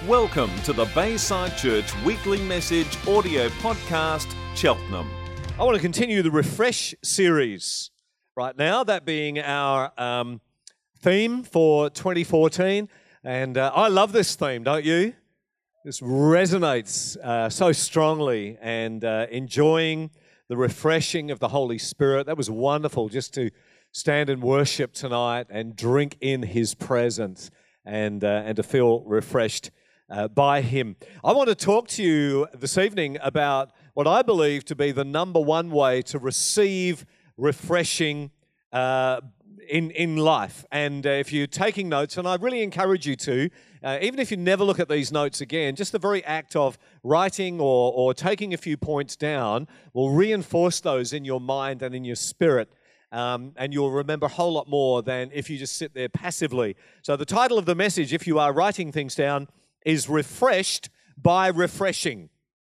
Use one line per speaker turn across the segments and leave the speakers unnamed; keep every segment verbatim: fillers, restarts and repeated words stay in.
Welcome to the Bayside Church Weekly Message audio podcast, Cheltenham.
I want to continue the Refresh series right now, that being our um, theme for twenty fourteen. And uh, I love this theme, don't you? This resonates uh, so strongly, and uh, enjoying the refreshing of the Holy Spirit. That was wonderful just to stand and worship tonight and drink in His presence and, uh, and to feel refreshed Uh, by Him. I want to talk to you this evening about what I believe to be the number one way to receive refreshing uh, in, in life. And uh, if you're taking notes, and I really encourage you to, uh, even if you never look at these notes again, just the very act of writing or, or taking a few points down will reinforce those in your mind and in your spirit. Um, and you'll remember a whole lot more than if you just sit there passively. So the title of the message, if you are writing things down, is Refreshed by Refreshing.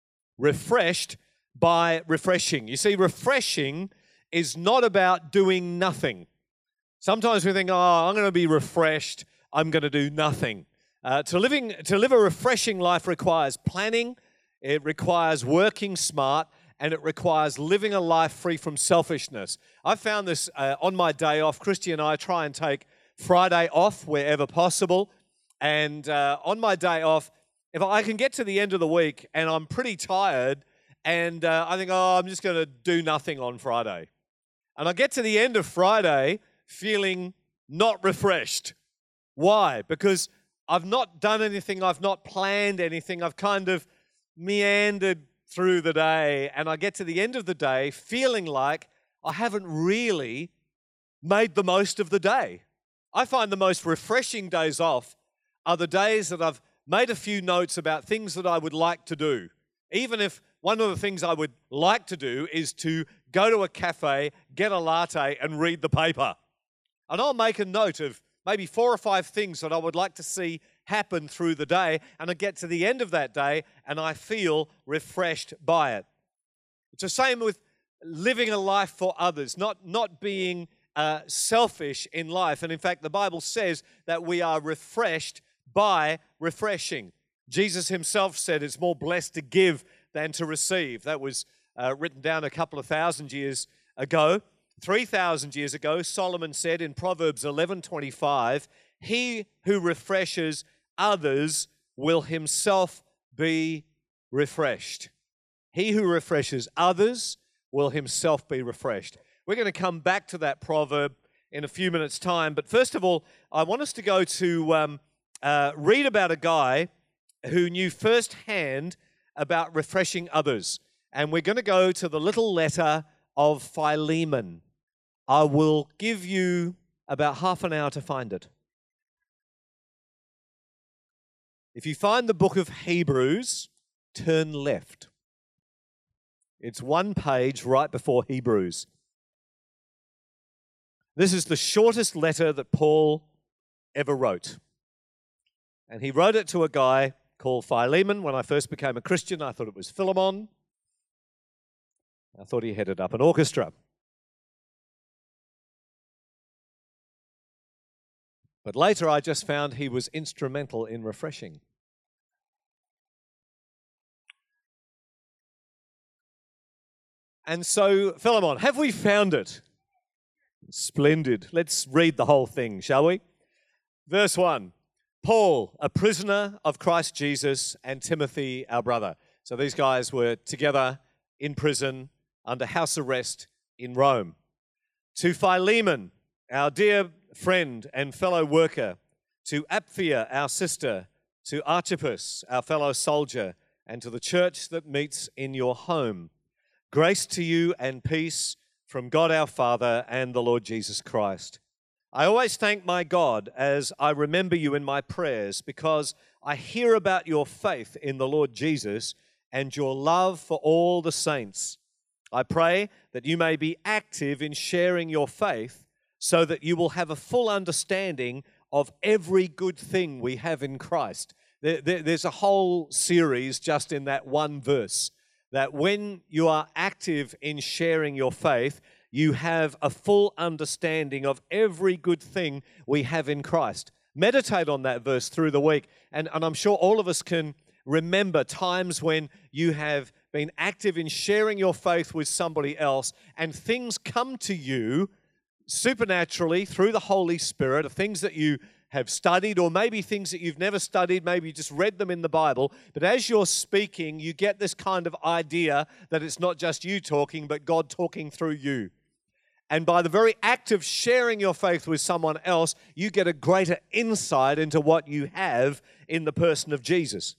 Refreshed by refreshing. You see, refreshing is not about doing nothing. Sometimes we think, oh, I'm going to be refreshed, I'm going to do nothing. Uh, to, living, to live a refreshing life requires planning, it requires working smart, and it requires living a life free from selfishness. I found this uh, on my day off. Christy and I try and take Friday off wherever possible. And uh, on my day off, if I can get to the end of the week and I'm pretty tired and uh, I think, oh, I'm just going to do nothing on Friday. And I get to the end of Friday feeling not refreshed. Why? Because I've not done anything, I've not planned anything, I've kind of meandered through the day, and I get to the end of the day feeling like I haven't really made the most of the day. I find the most refreshing days off are the days that I've made a few notes about things that I would like to do. Even if one of the things I would like to do is to go to a cafe, get a latte, and read the paper. And I'll make a note of maybe four or five things that I would like to see happen through the day, and I get to the end of that day and I feel refreshed by it. It's the same with living a life for others, not, not being uh, selfish in life. And in fact, the Bible says that we are refreshed by refreshing. Jesus himself said it's more blessed to give than to receive. That was uh, written down a couple of thousand years ago. Three thousand years ago, Solomon said in Proverbs eleven twenty-five, "He who refreshes others will himself be refreshed." He who refreshes others will himself be refreshed. We're going to come back to that proverb in a few minutes' time. But first of all, I want us to go to um, Uh, read about a guy who knew firsthand about refreshing others. And we're going to go to the little letter of Philemon. I will give you about half an hour to find it. If you find the book of Hebrews, turn left. It's one page right before Hebrews. This is the shortest letter that Paul ever wrote. And he wrote it to a guy called Philemon. When I first became a Christian, I thought it was Philemon. I thought he headed up an orchestra. But later I just found he was instrumental in refreshing. And so, Philemon, have we found it? Splendid. Let's read the whole thing, shall we? Verse one. Paul, a prisoner of Christ Jesus, and Timothy, our brother. So these guys were together in prison under house arrest in Rome. To Philemon, our dear friend and fellow worker, to Apphia, our sister, to Archippus, our fellow soldier, and to the church that meets in your home. Grace to you and peace from God our Father and the Lord Jesus Christ. I always thank my God as I remember you in my prayers, because I hear about your faith in the Lord Jesus and your love for all the saints. I pray that you may be active in sharing your faith so that you will have a full understanding of every good thing we have in Christ. There, there, there's a whole series just in that one verse, that when you are active in sharing your faith, you have a full understanding of every good thing we have in Christ. Meditate on that verse through the week. And, and I'm sure all of us can remember times when you have been active in sharing your faith with somebody else and things come to you supernaturally through the Holy Spirit, of things that you have studied, or maybe things that you've never studied, maybe you just read them in the Bible, but as you're speaking, you get this kind of idea that it's not just you talking, but God talking through you. And by the very act of sharing your faith with someone else, you get a greater insight into what you have in the person of Jesus.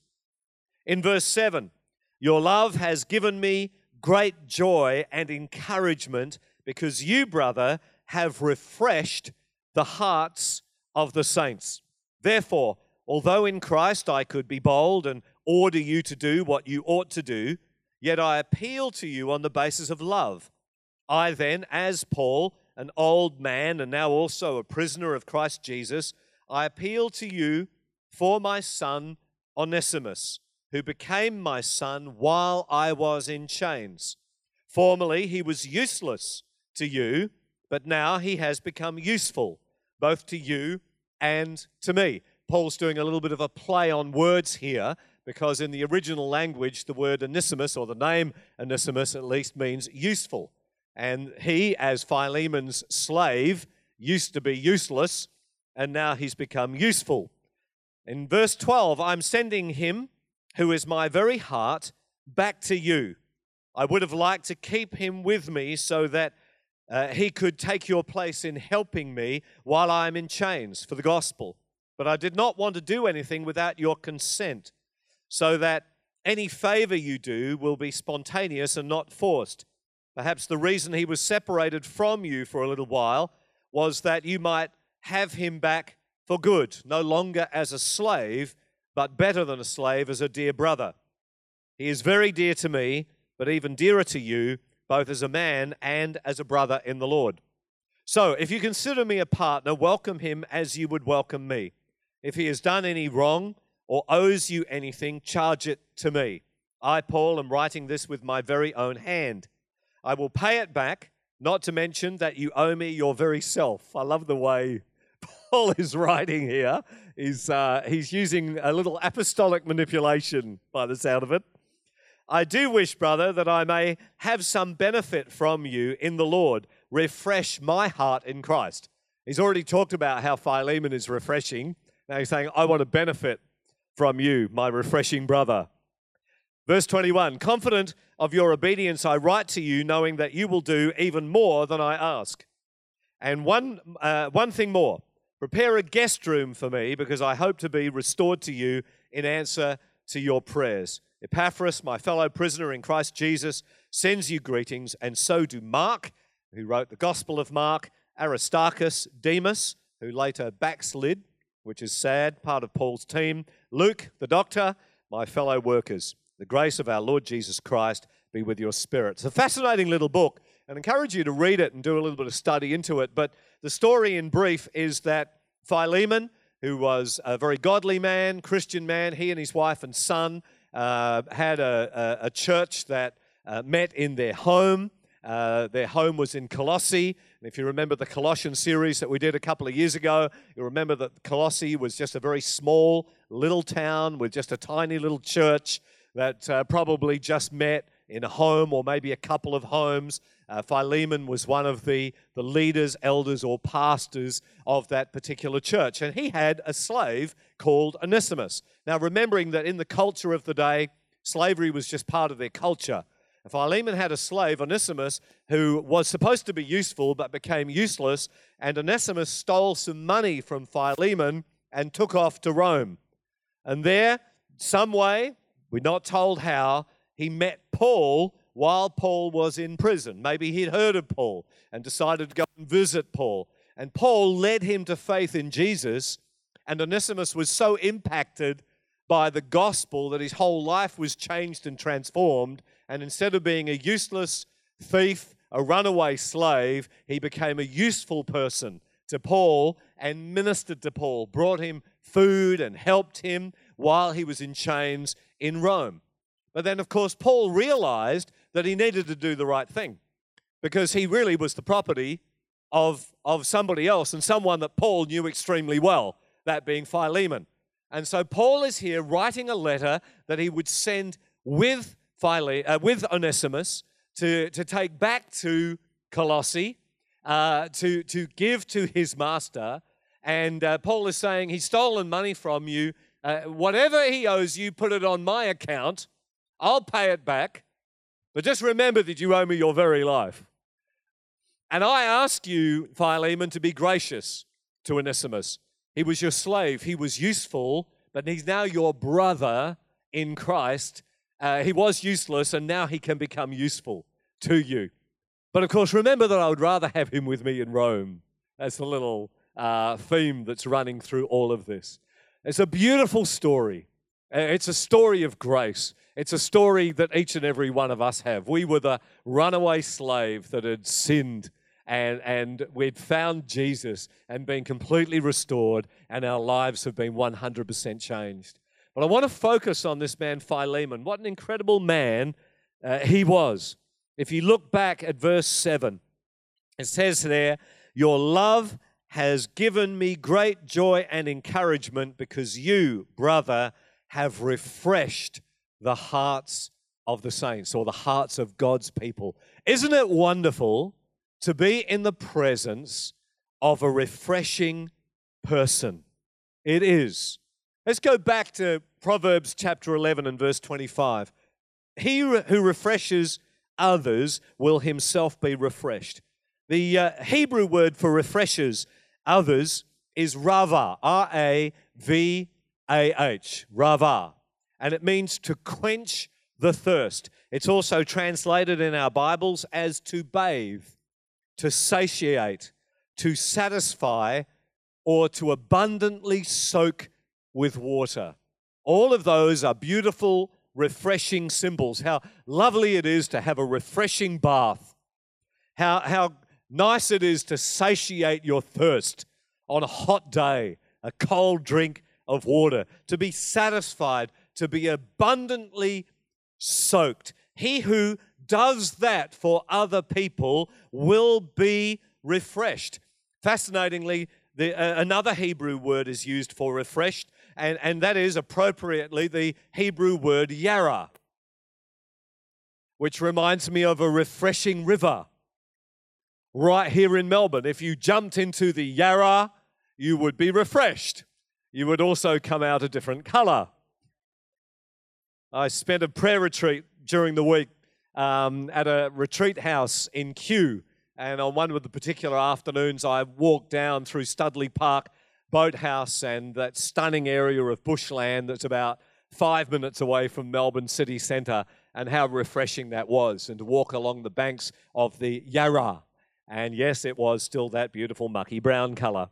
In verse seven, your love has given me great joy and encouragement because you, brother, have refreshed the hearts of the saints. Therefore, although in Christ I could be bold and order you to do what you ought to do, yet I appeal to you on the basis of love. I then, as Paul, an old man and now also a prisoner of Christ Jesus, I appeal to you for my son Onesimus, who became my son while I was in chains. Formerly he was useless to you, but now he has become useful, both to you and to me. Paul's doing a little bit of a play on words here, because in the original language, the word Onesimus, or the name Onesimus at least, means useful. And he, as Philemon's slave, used to be useless, and now he's become useful. In verse twelve, I'm sending him, who is my very heart, back to you. I would have liked to keep him with me so that uh, he could take your place in helping me while I am in chains for the gospel. But I did not want to do anything without your consent, so that any favor you do will be spontaneous and not forced. Perhaps the reason he was separated from you for a little while was that you might have him back for good, no longer as a slave, but better than a slave, as a dear brother. He is very dear to me, but even dearer to you, both as a man and as a brother in the Lord. So, if you consider me a partner, welcome him as you would welcome me. If he has done any wrong or owes you anything, charge it to me. I, Paul, am writing this with my very own hand. I will pay it back, not to mention that you owe me your very self. I love the way Paul is writing here. He's, uh, he's using a little apostolic manipulation by the sound of it. I do wish, brother, that I may have some benefit from you in the Lord. Refresh my heart in Christ. He's already talked about how Philemon is refreshing. Now he's saying, I want to benefit from you, my refreshing brother. Verse twenty-one, confident of your obedience, I write to you, knowing that you will do even more than I ask. And one, uh, one thing more, prepare a guest room for me, because I hope to be restored to you in answer to your prayers. Epaphras, my fellow prisoner in Christ Jesus, sends you greetings, and so do Mark, who wrote the Gospel of Mark, Aristarchus, Demas, who later backslid, which is sad, part of Paul's team, Luke, the doctor, my fellow workers. The grace of our Lord Jesus Christ be with your spirit. It's a fascinating little book, and I encourage you to read it and do a little bit of study into it. But the story in brief is that Philemon, who was a very godly man, Christian man, he and his wife and son uh, had a, a, a church that uh, met in their home. Uh, their home was in Colossae. And if you remember the Colossian series that we did a couple of years ago, you'll remember that Colossae was just a very small little town with just a tiny little church that uh, probably just met in a home or maybe a couple of homes. Uh, Philemon was one of the, the leaders, elders, or pastors of that particular church. And he had a slave called Onesimus. Now, remembering that in the culture of the day, slavery was just part of their culture. Philemon had a slave, Onesimus, who was supposed to be useful but became useless. And Onesimus stole some money from Philemon and took off to Rome. And there, some way, we're not told how, he met Paul while Paul was in prison. Maybe he'd heard of Paul and decided to go and visit Paul. And Paul led him to faith in Jesus, and Onesimus was so impacted by the gospel that his whole life was changed and transformed. And instead of being a useless thief, a runaway slave, he became a useful person to Paul and ministered to Paul, brought him food and helped him while he was in chains in Rome. But then, of course, Paul realized that he needed to do the right thing, because he really was the property of, of somebody else, and someone that Paul knew extremely well. that being Philemon. And so Paul is here writing a letter that he would send with Phile- uh, with Onesimus to, to take back to Colossae, uh, to, to give to his master. And uh, Paul is saying, he's stolen money from you. Uh, whatever he owes you, put it on my account. I'll pay it back. But just remember that you owe me your very life. And I ask you, Philemon, to be gracious to Onesimus. He was your slave. He was useful, but he's now your brother in Christ. Uh, he was useless, and now he can become useful to you. But of course, remember that I would rather have him with me in Rome. That's the little uh, theme that's running through all of this. It's a beautiful story. It's a story of grace. It's a story that each and every one of us have. We were the runaway slave that had sinned, and, and we'd found Jesus and been completely restored, and our lives have been one hundred percent changed. But I want to focus on this man, Philemon. What an incredible man uh, he was. If you look back at verse seven, it says there, your love has given me great joy and encouragement because you, brother, have refreshed the hearts of the saints, or the hearts of God's people. Isn't it wonderful to be in the presence of a refreshing person? It is. Let's go back to Proverbs chapter eleven and verse twenty-five. He who refreshes others will himself be refreshed. The uh, Hebrew word for refreshes others is rava, R A V A H, rava. And it means to quench the thirst. It's also translated in our Bibles as to bathe, to satiate, to satisfy, or to abundantly soak with water. All of those are beautiful, refreshing symbols. How lovely it is to have a refreshing bath. How, how nice it is to satiate your thirst on a hot day, a cold drink of water, to be satisfied, to be abundantly soaked. He who does that for other people will be refreshed. Fascinatingly, the, uh, another Hebrew word is used for refreshed, and, and that is appropriately the Hebrew word yara, which reminds me of a refreshing river right here in Melbourne. If you jumped into the Yarra, you would be refreshed. You would also come out a different color. I spent a prayer retreat during the week um, at a retreat house in Kew, and on one of the particular afternoons, I walked down through Studley Park Boathouse and that stunning area of bushland that's about five minutes away from Melbourne city centre, and how refreshing that was, and to walk along the banks of the Yarra. And yes, it was still that beautiful mucky brown colour.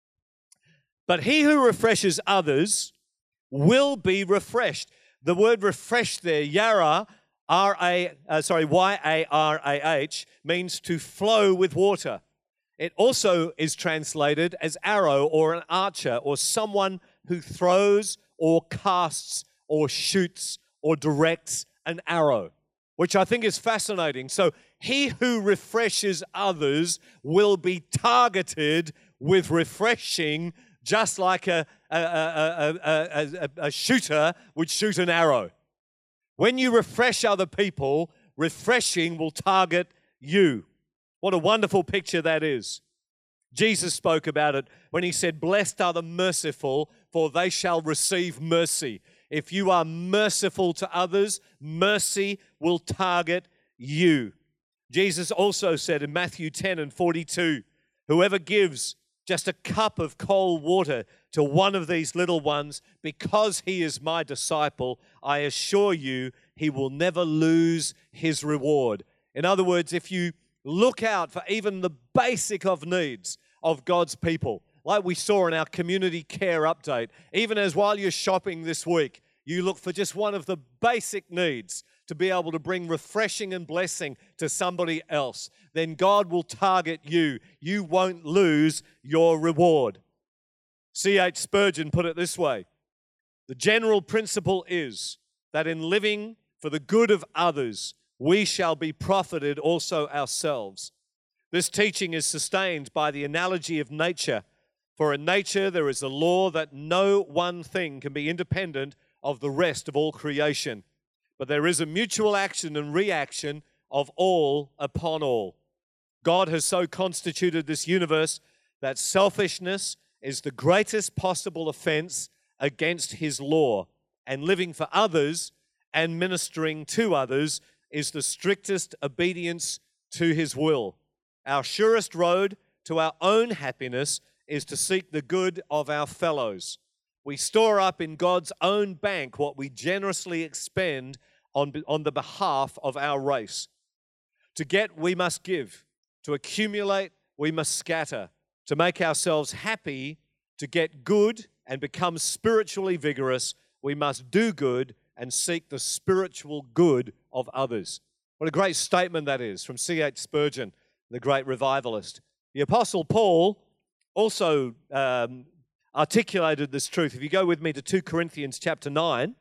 But he who refreshes others will be refreshed. The word refreshed there, Yarra, R A, uh, sorry, Y A R A H, means to flow with water. It also is translated as arrow, or an archer, or someone who throws or casts or shoots or directs an arrow, which I think is fascinating. So he who refreshes others will be targeted with refreshing, just like a, a, a, a, a, a shooter would shoot an arrow. When you refresh other people, refreshing will target you. What a wonderful picture that is. Jesus spoke about it when he said, blessed are the merciful, for they shall receive mercy. If you are merciful to others, mercy will target you. Jesus also said in Matthew ten and forty-two, whoever gives just a cup of cold water to one of these little ones, because he is my disciple, I assure you, he will never lose his reward. In other words, if you look out for even the basic of needs of God's people, like we saw in our community care update, even as while you're shopping this week, you look for just one of the basic needs to be able to bring refreshing and blessing to somebody else, then God will target you. You won't lose your reward. C H Spurgeon put it this way: the general principle is that in living for the good of others, we shall be profited also ourselves. This teaching is sustained by the analogy of nature, For in nature there is a law that no one thing can be independent of the rest of all creation, but there is a mutual action and reaction of all upon all. God has so constituted this universe that selfishness is the greatest possible offense against his law, and living for others and ministering to others is the strictest obedience to his will. Our surest road to our own happiness is to seek the good of our fellows. We store up in God's own bank what we generously expend on, on the behalf of our race. To get, we must give. To accumulate, we must scatter. To make ourselves happy, to get good and become spiritually vigorous, we must do good and seek the spiritual good of others. What a great statement that is from C H Spurgeon, the great revivalist. The Apostle Paul also um, articulated this truth. If you go with me to Second Corinthians chapter nine,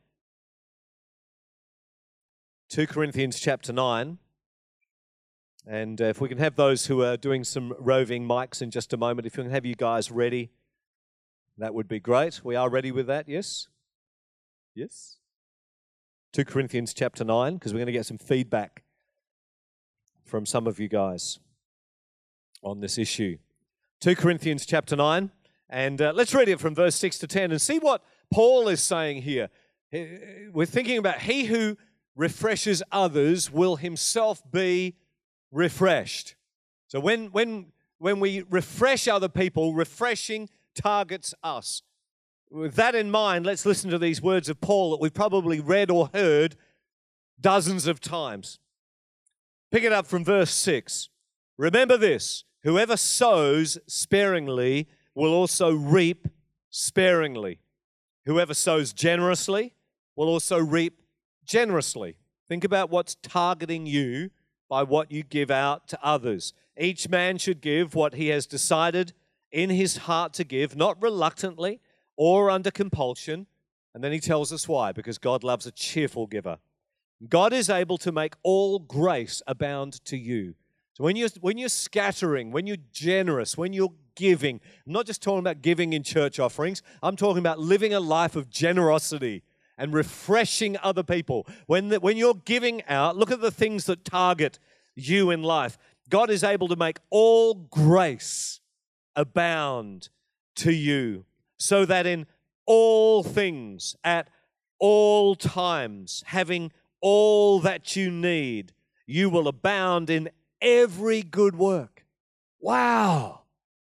Second Corinthians chapter nine, and uh, if we can have those who are doing some roving mics in just a moment, if we can have you guys ready, that would be great. We are ready with that, yes? Yes? Second Corinthians chapter nine, because we're going to get some feedback from some of you guys on this issue. Second Corinthians chapter nine, and uh, let's read it from verse six to ten and see what Paul is saying here. We're thinking about he who refreshes others will himself be refreshed. So when, when, when we refresh other people, refreshing targets us. With that in mind, let's listen to these words of Paul that we've probably read or heard dozens of times. Pick it up from verse six. Remember this, whoever sows sparingly will also reap sparingly. Whoever sows generously will also reap generously. Think about what's targeting you by what you give out to others. Each man should give what he has decided in his heart to give, not reluctantly or under compulsion. And then he tells us why, because God loves a cheerful giver. God is able to make all grace abound to you. So when you're, when you're scattering, when you're generous, when you're giving, I'm not just talking about giving in church offerings, I'm talking about living a life of generosity and refreshing other people. When, the, when you're giving out, look at the things that target you in life. God is able to make all grace abound to you, so that in all things, at all times, having all that you need, you will abound in every good work. Wow!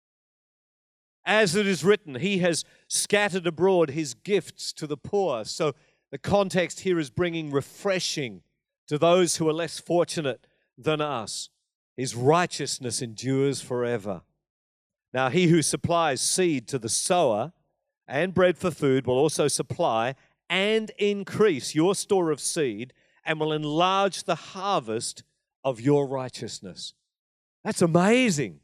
As it is written, he has scattered abroad his gifts to the poor. So the context here is bringing refreshing to those who are less fortunate than us. His righteousness endures forever. Now he who supplies seed to the sower and bread for food will also supply and increase your store of seed and will enlarge the harvest of your righteousness. That's amazing.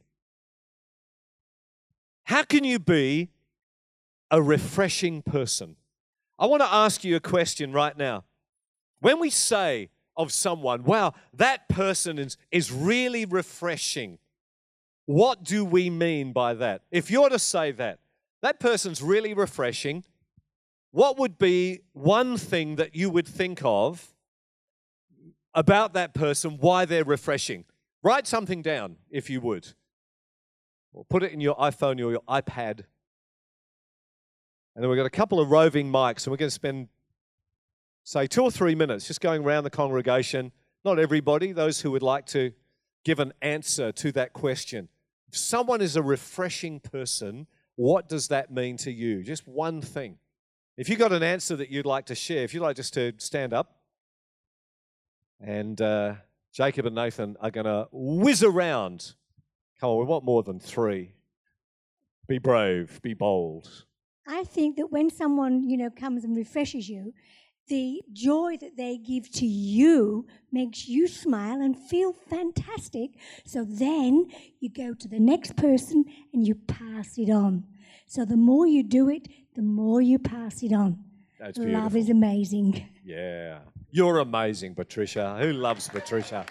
How can you be a refreshing person? I want to ask you a question right now. When we say of someone, wow, that person is, is really refreshing, what do we mean by that? If you're to say that, that person's really refreshing, what would be one thing that you would think of about that person, why they're refreshing? Write something down, if you would. Or put it in your iPhone or your iPad. And then we've got a couple of roving mics, and we're going to spend, say, two or three minutes just going around the congregation. Not everybody, those who would like to give an answer to that question. If someone is a refreshing person, what does that mean to you? Just one thing. If you've got an answer that you'd like to share, if you'd like just to stand up, and uh, Jacob and Nathan are going to whiz around. Come on, we want more than three. Be brave, be bold.
I think that when someone, you know, comes and refreshes you, the joy that they give to you makes you smile and feel fantastic. So then you go to the next person and you pass it on. So the more you do it, the more you pass it on.
That's beautiful.
Love is amazing.
Yeah. You're amazing, Patricia. Who loves Patricia?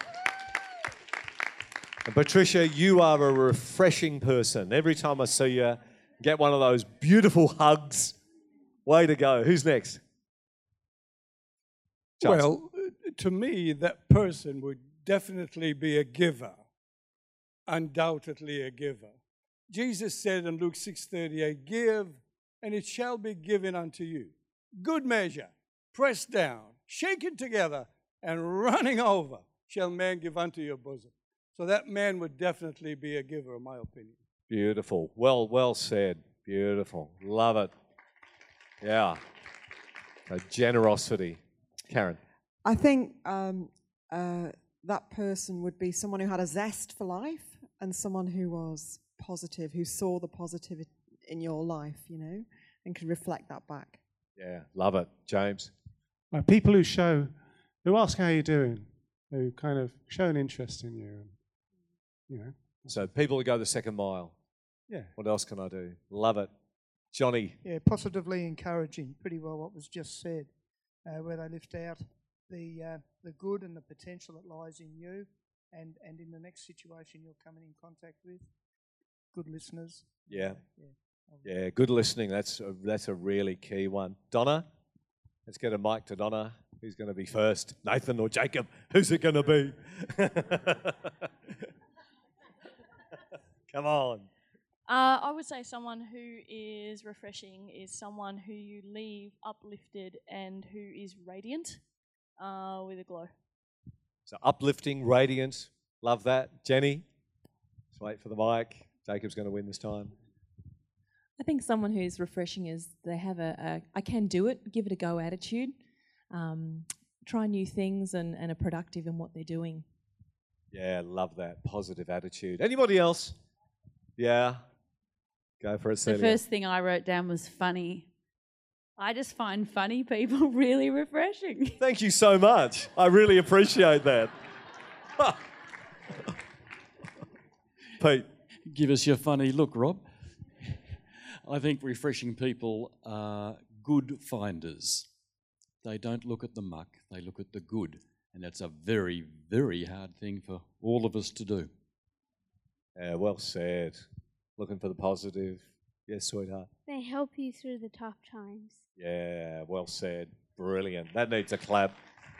And Patricia, you are a refreshing person. Every time I see you, Get one of those beautiful hugs. Way to go. Who's next? Charles.
Well, to me, that person would definitely be a giver, undoubtedly a giver. Jesus said in Luke six thirty-eight, give, and it shall be given unto you. Good measure, pressed down, shaken together, and running over, shall man give unto your bosom. So that man would definitely be a giver, in my opinion.
Beautiful. Well, well said. Beautiful. Love it. Yeah. A generosity. Karen.
I think um, uh, that person would be someone who had a zest for life and someone who was positive, who saw the positive in your life, you know, and could reflect that back.
Yeah, love it. James?
Uh, people who show, who ask how you're doing, who kind of show an interest in you, and, you know.
So people who go the second mile.
Yeah.
What else can I do? Love it. Johnny?
Yeah, positively encouraging, pretty well what was just said, uh, where they lift out the uh, the good and the potential that lies in you and, and in the next situation you're coming in contact with. Good listeners.
Yeah.
Uh,
yeah. Yeah, good listening. That's a, that's a really key one. Donna? Let's get a mic to Donna. Who's going to be first? Nathan or Jacob? Who's it going to be? Come on.
Uh, I would say someone who is refreshing is someone who you leave uplifted and who is radiant uh, with a glow.
So uplifting, radiant. Love that. Jenny? Let's wait for the mic. Jacob's going to win this time.
I think someone who's refreshing is they have a, a I can do it, give it a go attitude, um, try new things and, and are productive in what they're doing.
Yeah, love that. Positive attitude. Anybody else? Yeah. Go for it, Celia.
The first thing I wrote down was funny. I just find funny people really refreshing.
Thank you so much. I really appreciate that. Pete.
Give us your funny look, Rob. I think refreshing people are good finders. They don't look at the muck, they look at the good. And that's a very, very hard thing for all of us to do.
Yeah, well said. Looking for the positive. Yes, sweetheart.
They help you through the tough times.
Yeah, well said. Brilliant. That needs a clap.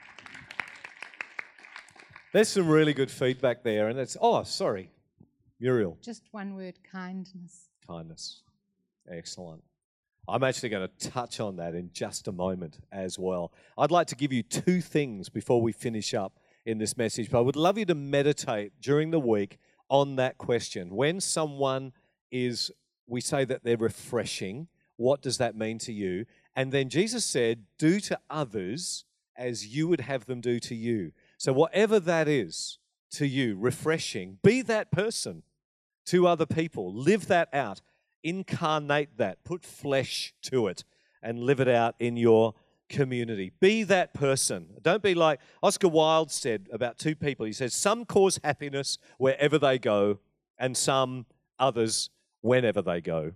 There's some really good feedback there. And it's, oh, sorry, Muriel.
Just one word, kindness.
Kindness. Excellent. I'm actually going to touch on that in just a moment as well. I'd like to give you two things before we finish up in this message, but I would love you to meditate during the week on that question. When someone is, we say that they're refreshing, what does that mean to you? And then Jesus said, do to others as you would have them do to you. So whatever that is to you, refreshing, be that person to other people. Live that out. Incarnate that. Put flesh to it and live it out in your community. Be that person. Don't be like Oscar Wilde said about two people. He says, some cause happiness wherever they go and some others whenever they go.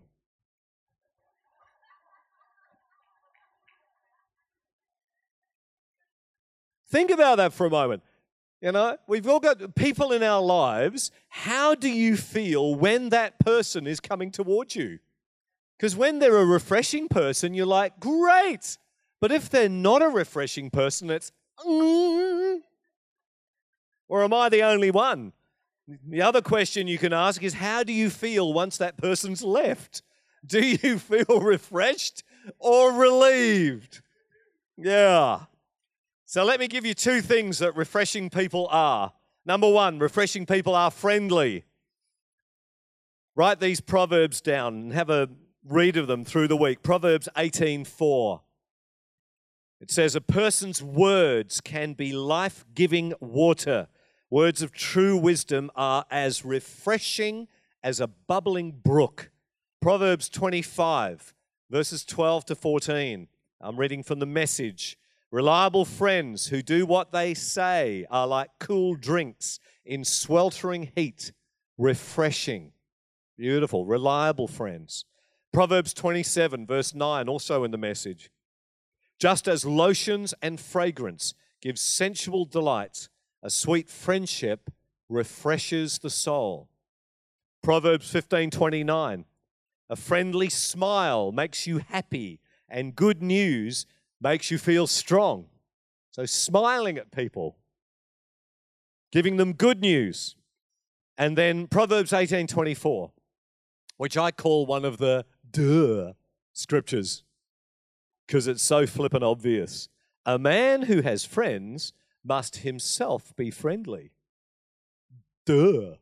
Think about that for a moment. You know, we've all got people in our lives. How do you feel when that person is coming towards you? Because when they're a refreshing person, you're like, great. But if they're not a refreshing person, it's, mm, or am I the only one? The other question you can ask is, how do you feel once that person's left? Do you feel refreshed or relieved? Yeah. So let me give you two things that refreshing people are. Number one, refreshing people are friendly. Write these proverbs down and have a read of them through the week. Proverbs eighteen four. It says, a person's words can be life-giving water. Words of true wisdom are as refreshing as a bubbling brook. Proverbs twenty-five, verses twelve to fourteen. I'm reading from the Message. Reliable friends who do what they say are like cool drinks in sweltering heat, refreshing. Beautiful, reliable friends. Proverbs twenty-seven, verse nine, also in the Message. Just as lotions and fragrance give sensual delight, a sweet friendship refreshes the soul. Proverbs fifteen twenty-nine. A friendly smile makes you happy, and good news makes you feel strong. So smiling at people, giving them good news. And then Proverbs eighteen twenty-four, which I call one of the duh scriptures because it's so flippant obvious. A man who has friends must himself be friendly. Duh.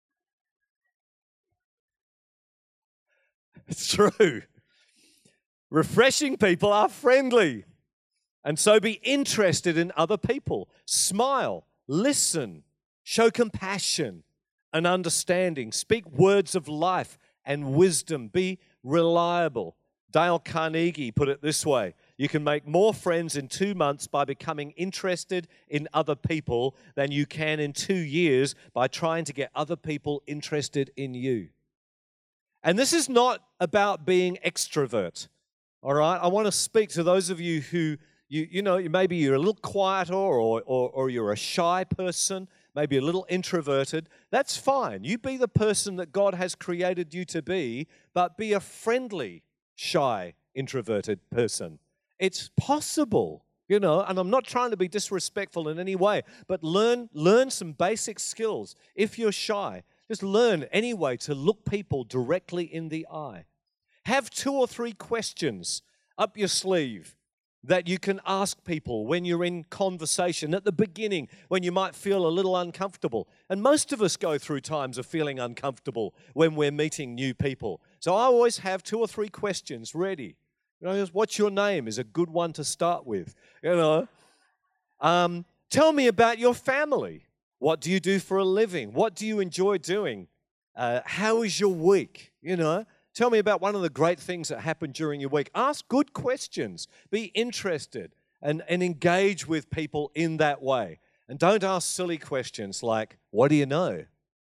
It's true. Refreshing people are friendly. And so be interested in other people. Smile, listen, show compassion and understanding. Speak words of life and wisdom. Be reliable. Dale Carnegie put it this way: you can make more friends in two months by becoming interested in other people than you can in two years by trying to get other people interested in you. And this is not about being extrovert, all right? I want to speak to those of you who, you you know, maybe you're a little quieter or, or, or you're a shy person, maybe a little introverted. That's fine. You be the person that God has created you to be, but be a friendly, shy, introverted person. It's possible, you know, and I'm not trying to be disrespectful in any way, but learn learn some basic skills. If you're shy, just learn anyway to look people directly in the eye. Have two or three questions up your sleeve that you can ask people when you're in conversation at the beginning, when you might feel a little uncomfortable. And most of us go through times of feeling uncomfortable when we're meeting new people. So I always have two or three questions ready. You know, what's your name is a good one to start with. You know, um, tell me about your family. What do you do for a living? What do you enjoy doing? Uh, how is your week? You know, tell me about one of the great things that happened during your week. Ask good questions. Be interested and, and engage with people in that way. And don't ask silly questions like, what do you know?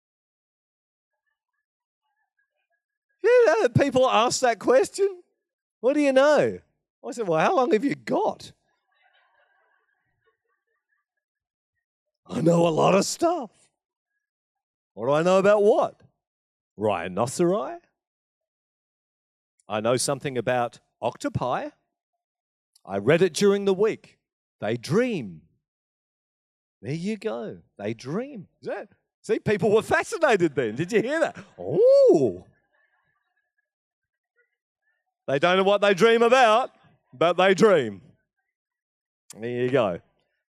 You know, people ask that question. What do you know? I said, well, how long have you got? I know a lot of stuff. What do I know about what? Rhinoceri? I know something about octopi. I read it during the week. They dream. There you go. They dream. Is that? See, people were fascinated then. Did you hear that? Oh. They don't know what they dream about, but they dream. There you go.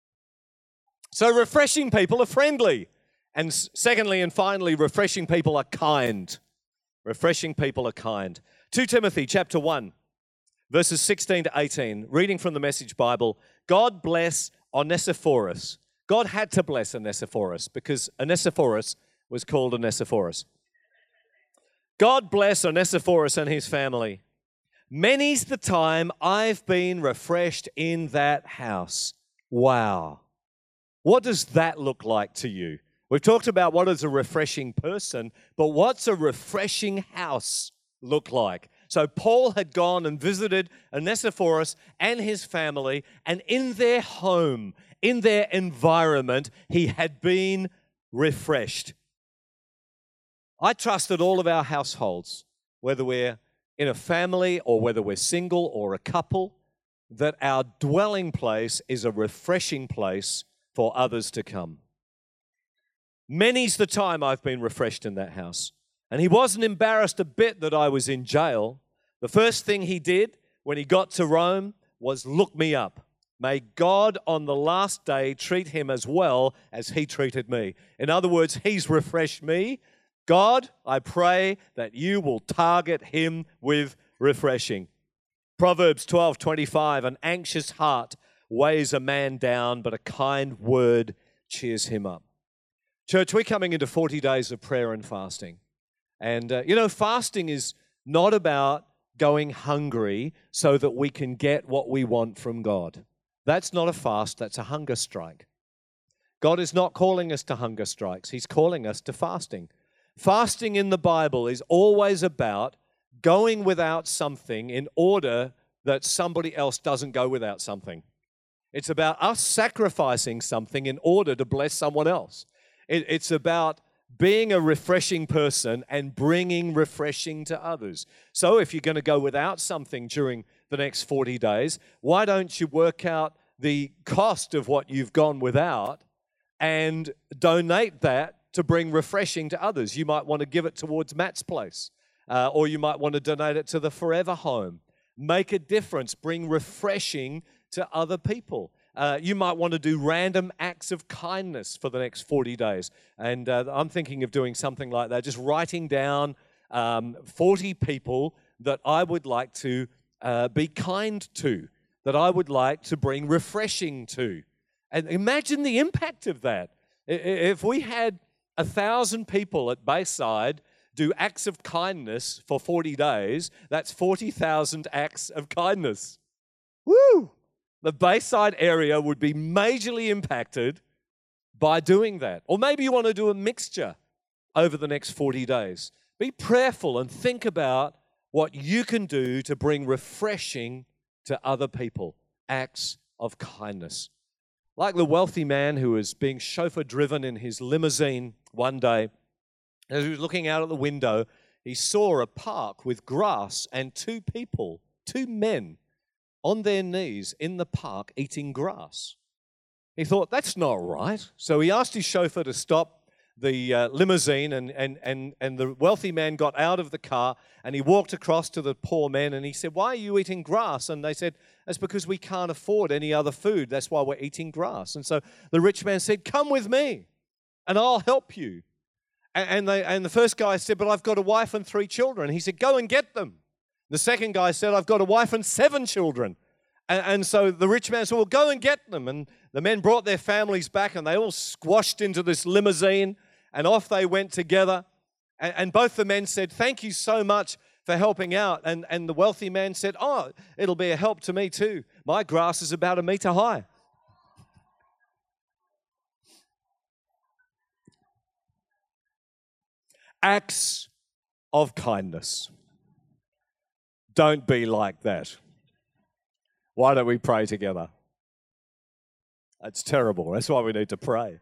So refreshing people are friendly. And secondly and finally, refreshing people are kind. Refreshing people are kind. Second Timothy chapter one, verses sixteen to eighteen, reading from the Message Bible. God bless Onesiphorus. God had to bless Onesiphorus because Onesiphorus was called Onesiphorus. God bless Onesiphorus and his family. Many's the time I've been refreshed in that house. Wow. What does that look like to you? We've talked about what is a refreshing person, but what's a refreshing house look like? So Paul had gone and visited Onesiphorus and his family, and in their home, in their environment, he had been refreshed. I trust that all of our households, whether we're in a family or whether we're single or a couple, that our dwelling place is a refreshing place for others to come. Many's the time I've been refreshed in that house. And he wasn't embarrassed a bit that I was in jail. The first thing he did when he got to Rome was look me up. May God on the last day treat him as well as he treated me. In other words, he's refreshed me. God, I pray that you will target him with refreshing. Proverbs twelve twenty-five, an anxious heart weighs a man down, but a kind word cheers him up. Church, we're coming into forty days of prayer and fasting. And, uh, you know, fasting is not about going hungry so that we can get what we want from God. That's not a fast, that's a hunger strike. God is not calling us to hunger strikes. He's calling us to fasting. Fasting in the Bible is always about going without something in order that somebody else doesn't go without something. It's about us sacrificing something in order to bless someone else. It, it's about being a refreshing person and bringing refreshing to others. So if you're going to go without something during the next forty days, why don't you work out the cost of what you've gone without and donate that to bring refreshing to others? You might want to give it towards Matt's place, uh, or you might want to donate it to the Forever Home. Make a difference. Bring refreshing to other people. Uh, you might want to do random acts of kindness for the next forty days. And uh, I'm thinking of doing something like that, just writing down um, forty people that I would like to uh, be kind to, that I would like to bring refreshing to. And imagine the impact of that. If we had a thousand people at Bayside do acts of kindness for forty days, that's forty thousand acts of kindness. Woo! The Bayside area would be majorly impacted by doing that. Or maybe you want to do a mixture over the next forty days. Be prayerful and think about what you can do to bring refreshing to other people. Acts of kindness. Like the wealthy man who was being chauffeur-driven in his limousine one day, as he was looking out of the window, he saw a park with grass and two people, two men, on their knees in the park eating grass. He thought, that's not right. So he asked his chauffeur to stop the uh, limousine, and, and, and, and the wealthy man got out of the car, and he walked across to the poor men, and he said, why are you eating grass? And they said, that's because we can't afford any other food. That's why we're eating grass. And so the rich man said, come with me, and I'll help you. And, and, they, and the first guy said, but I've got a wife and three children. He said, go and get them. The second guy said, I've got a wife and seven children. And, and so the rich man said, well, go and get them. And the men brought their families back, and they all squashed into this limousine, and off they went together. And, and both the men said, thank you so much for helping out. And, and the wealthy man said, oh, it'll be a help to me too. My grass is about a meter high. Acts of kindness. Don't be like that. Why don't we pray together? That's terrible. That's why we need to pray.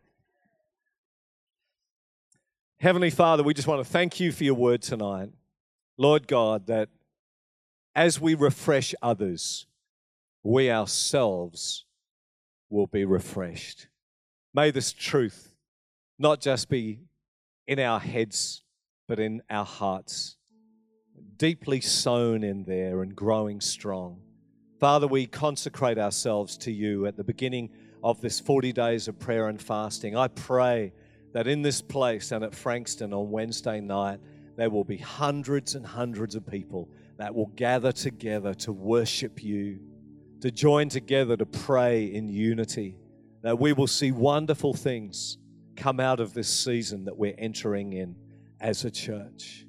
Heavenly Father, we just want to thank you for your word tonight. Lord God, that as we refresh others, we ourselves will be refreshed. May this truth not just be in our heads, but in our hearts, deeply sown in there and growing strong. Father, we consecrate ourselves to you at the beginning of this forty days of prayer and fasting. I pray that in this place and at Frankston on Wednesday night, there will be hundreds and hundreds of people that will gather together to worship you, to join together to pray in unity, that we will see wonderful things come out of this season that we're entering in as a church.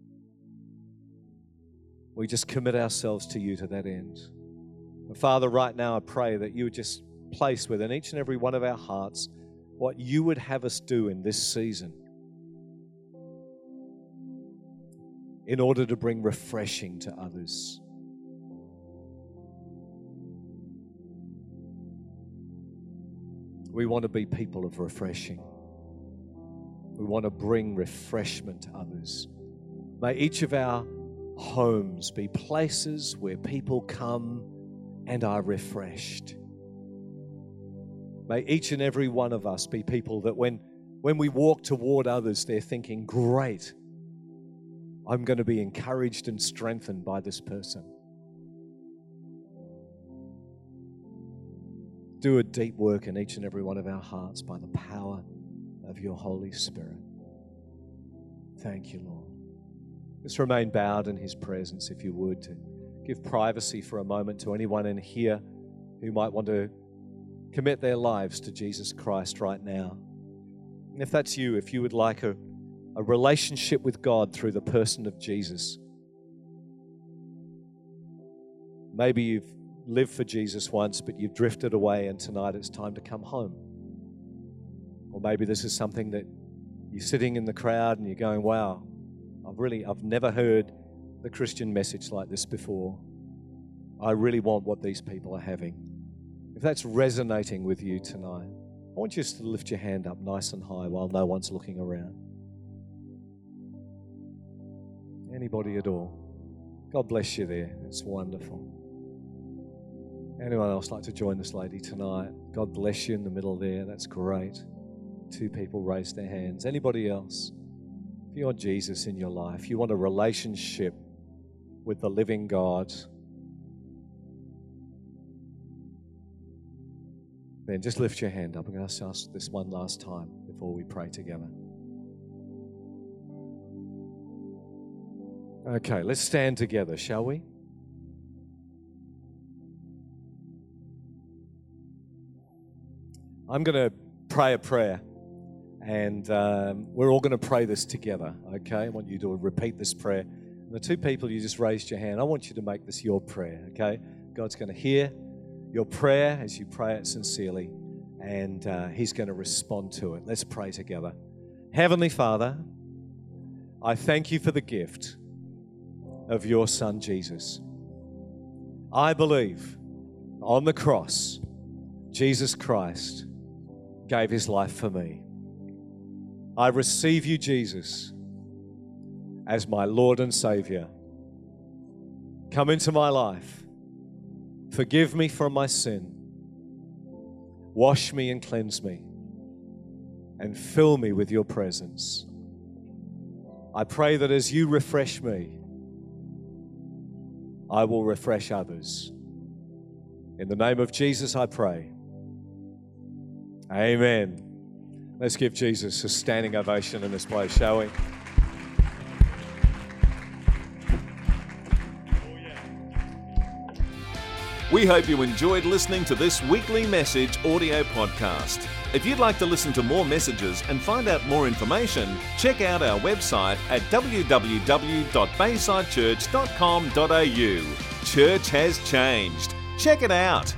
We just commit ourselves to you to that end. And Father, right now I pray that you would just place within each and every one of our hearts what you would have us do in this season in order to bring refreshing to others. We want to be people of refreshing. We want to bring refreshment to others. May each of our homes be places where people come and are refreshed. May each and every one of us be people that when, when we walk toward others, they're thinking, great, I'm going to be encouraged and strengthened by this person. Do a deep work in each and every one of our hearts by the power of your Holy Spirit. Thank you, Lord. Just remain bowed in his presence, if you would, to give privacy for a moment to anyone in here who might want to commit their lives to Jesus Christ right now. And if that's you, if you would like a, a relationship with God through the person of Jesus, maybe you've lived for Jesus once, but you've drifted away and tonight it's time to come home. Or maybe this is something that you're sitting in the crowd and you're going, wow, I've really, I've never heard the Christian message like this before. I really want what these people are having. If that's resonating with you tonight, I want you just to lift your hand up nice and high while no one's looking around. Anybody at all? God bless you there. It's wonderful. Anyone else like to join this lady tonight? God bless you in the middle there. That's great. Two people raised their hands. Anybody else? If you want Jesus in your life, you want a relationship with the living God, then just lift your hand up. I'm going to ask this one last time before we pray together. Okay, let's stand together, shall we? I'm going to pray a prayer, and um, we're all going to pray this together, okay? I want you to repeat this prayer. And the two people you just raised your hand, I want you to make this your prayer, okay? God's going to hear your prayer as you pray it sincerely, and uh, He's going to respond to it. Let's pray together. Heavenly Father, I thank you for the gift of your Son, Jesus. I believe on the cross, Jesus Christ gave His life for me. I receive you, Jesus, as my Lord and Savior. Come into my life. Forgive me from my sin. Wash me and cleanse me. And fill me with your presence. I pray that as you refresh me, I will refresh others. In the name of Jesus, I pray. Amen. Let's give Jesus a standing ovation in this place, shall we?
We hope you enjoyed listening to this weekly message audio podcast. If you'd like to listen to more messages and find out more information, check out our website at w w w dot bayside church dot com dot a u. Church has changed. Check it out.